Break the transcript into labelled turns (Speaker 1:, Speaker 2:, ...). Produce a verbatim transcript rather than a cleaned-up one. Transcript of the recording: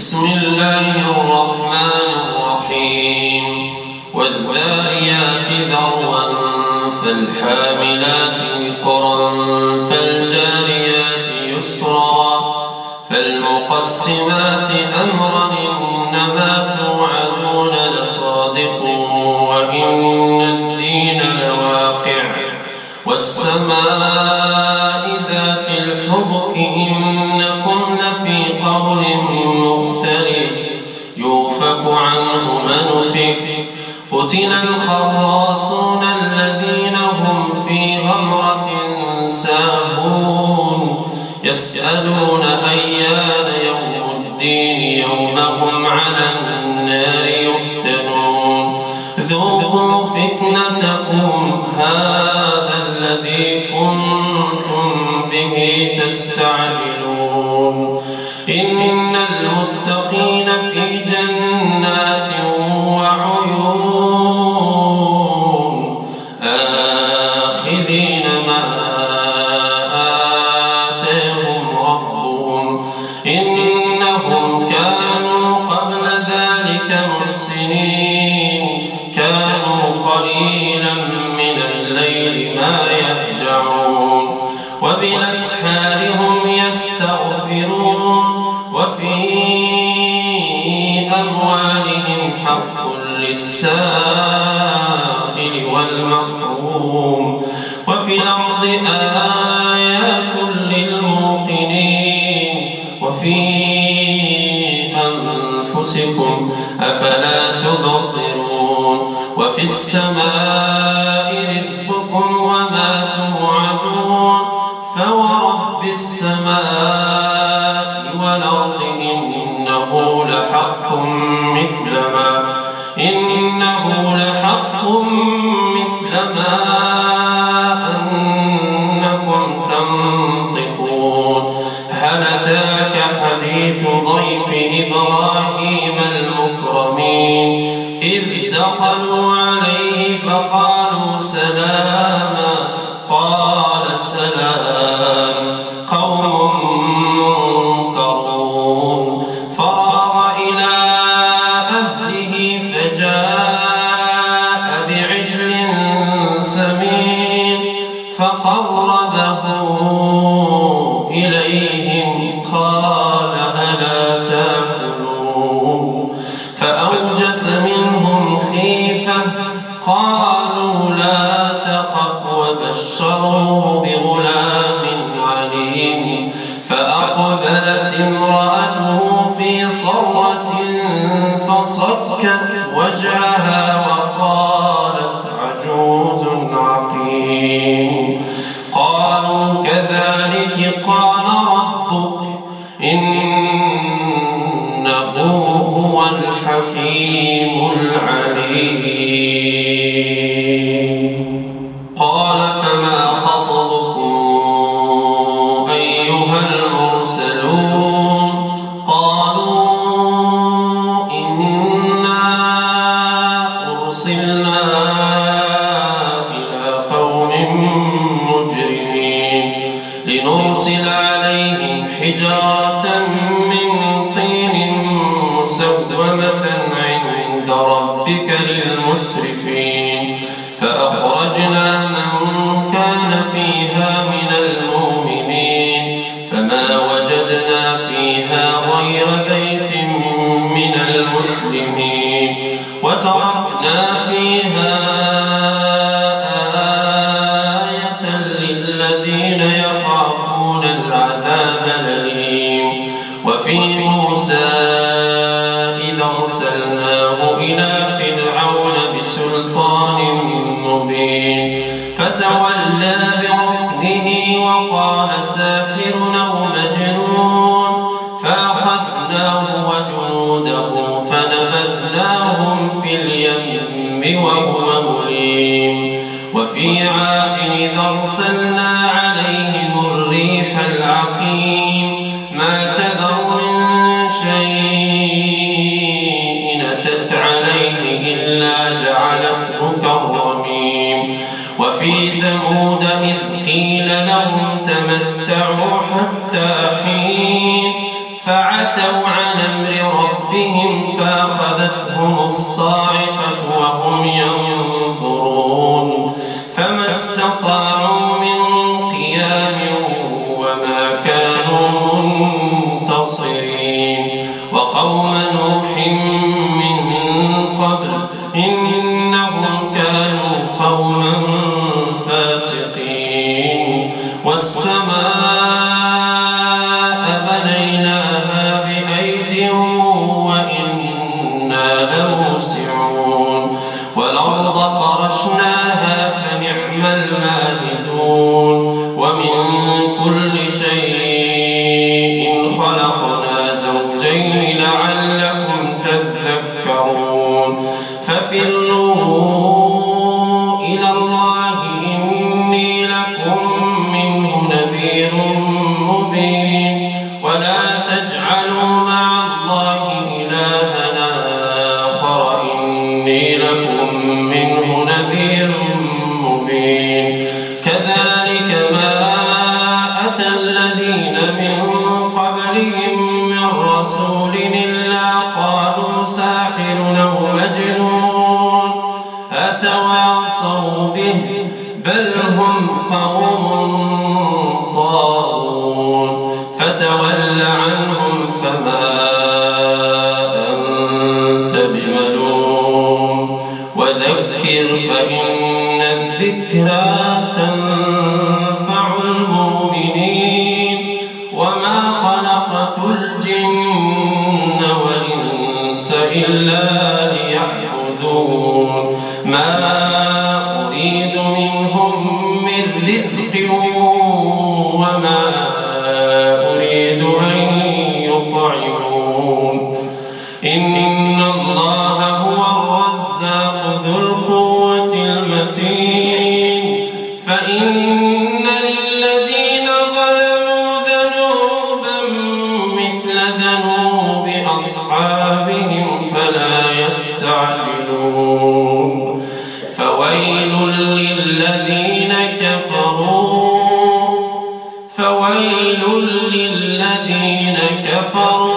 Speaker 1: بسم الله الرحمن الرحيم والذاريات ذروا فالحاملات وقرا فالجاريات يسرا فالمقسمات أمرا إنما توعدون لصادق وإن الدين لواقع والسماء ذات الحبك إنكم لفي قول مختلف يؤفك عنه من أفك قتل الخراصون الذين هم في غمرة ساهون يسألون أيان يوم الدين يوم هم على النار يفتنون ذوقوا فتنتكم هذا الذي كنتم به تستعجلون إن المتقين في جنات وعيون آخذين ما آتاهم ربهم إنهم كانوا قبل ذلك محسنين كانوا قليلا من الليل ما يهجعون وبالأسحار هم يستغفرون وفي أموالهم حق للسائل والمحروم وفي الأرض آيات للموقنين وفي أنفسكم أفلا تبصرون وفي السماء رزقكم وما توعدون فورب السماء والأرض إنه لحق مثل ما إنه لحق مثل ما أنكم تنطقون هل أتاك حديث ضيف إبراهيم المكرمين إذ دخلوا عليه فقالوا سلاما قال سلام قوم منكرون فراغ إلى أهله فجاء بعجل سمين فقربه إليهم قال ألا تأكلون فأوجس منهم خيفة قالوا لا تخف وبشروه بغلام عليم فأقبلت امرأته في صرة فصكت وجهها وقالت عجوز عقيم قالوا كذلك قال ربك إنه هو الحكيم العليم قال فما خطبكم أيها المرسلون قالوا إنا أرسلنا إلى قوم مجرمين لنرسل عليهم حجارة من طين مسومة عند ربك للمسرفين فأخرجنا من كان فيها من المؤمنين فما وجدنا فيها غير بيت من المسلمين وتركنا فيها آية للذين يخافون العذاب الأليم وفي موسى إذا أرسلناه إلى فرعون بسلطان مبين فتولى بركنه وقال ساحر أو مجنون فأخذناه وجنوده فنبذناهم في اليم وهو مليم وفي عاد إذا أرسلنا عليهم الريح العقيم ما تذر من شيء أتت عليه إلا جعلته كالرميم وفي ثمود إذ قيل لهم تمتعوا حتى حين فعتوا عن أمر ربهم فأخذتهم الصاعقة وهم ينظرون فما استطاعوا من قيام وما كانوا منتصرين وقوم نوح من قبل إنهم كانوا قوما فاسقين والسماء بنيناها بأيد وإنا لموسعون والأرض فرشناها فنعم الماهدون ومن كل شيء خلقنا زوجين لعلكم تذكرون ففروا إلى الله إني لكم منه نذير مبين ولا تجعلوا مع الله إلها آخر إني لكم منه نذير مبين كذلك ما أتى الذين من قبلهم من رسول إلا قالوا ساحر أو مجنون أتواصوا به بل هم قوم طاغون فتول عنهم فما أنت بملوم وذكر فإن الذكرى تنفع المؤمنين وما خلقت الجن والإنس إلا ليعبدون ما أريد منهم من رزق وما أريد أن يطعمون إن الله هو الرزاق ذو القوة المتين فإن للذين ظلموا ذنوبا مثل ذنوب أصحابهم فلا يستعجلون فويل للذين كفروا فويل للذين كفروا